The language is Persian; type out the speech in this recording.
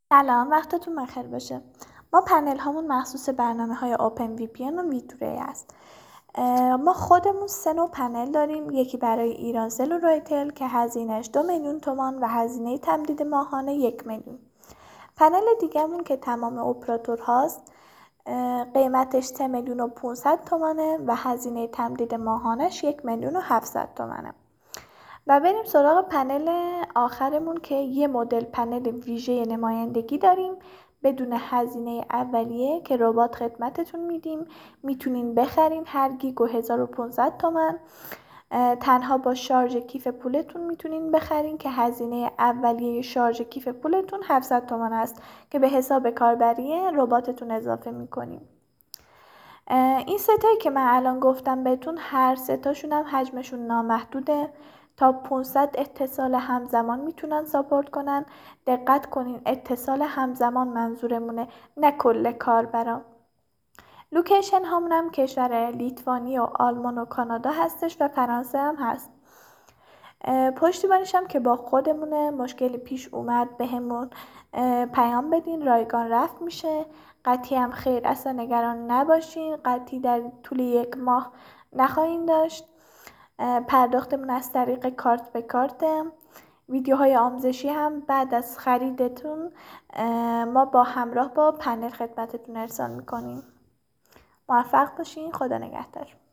سلام، وقتتون بخیر باشه. ما پنل هامون مخصوص برنامه های اوپن وی پی ان و ویتوری است. ما خودمون 3 نوع پنل داریم. یکی برای ایرانسل و رایتل که هزینهش 2 میلیون تومان و هزینه تمدید ماهانه 1 میلیون. پنل دیگه‌مون که تمام اپراتور هاست قیمتش 3 میلیون و 500 تومانه و هزینه تمدید ماهانش 1 میلیون و 700 تومانه. و بریم سراغ پنل آخرمون که یه مدل پنل ویژه نمایندگی داریم بدون هزینه اولیه که ربات خدمتتون میدیم. میتونین بخرین، هر گیگ و 1500 تومن. تنها با شارژ کیف پولتون میتونین بخرین که هزینه اولیه شارژ کیف پولتون 700 تومن است که به حساب کاربری رباتتون اضافه میکنیم. این ستایی که من الان گفتم بهتون هر ستاشون هم حجمشون نامحدوده. تا 500 اتصال همزمان میتونن ساپورت کنن. دقت کنین اتصال همزمان منظورمونه، نه کل کاربرا. لوکیشن هامونم کشور لیتوانی و آلمان و کانادا هستش و فرانسه هم هست. پشتیبانیش هم که با خودمونه، مشکلی پیش اومد بهمون پیام بدین، رایگان رفع میشه. قطعی هم خیر، اصلا نگران نباشین، قطعی در طول 1 ماه نخواهیم داشت. پرداختمون از طریق کارت به کارت. ویدیوهای آموزشی هم بعد از خریدتون ما با همراه با پنل خدمتتون ارسال میکنیم. موفق باشین. خدا نگهدار.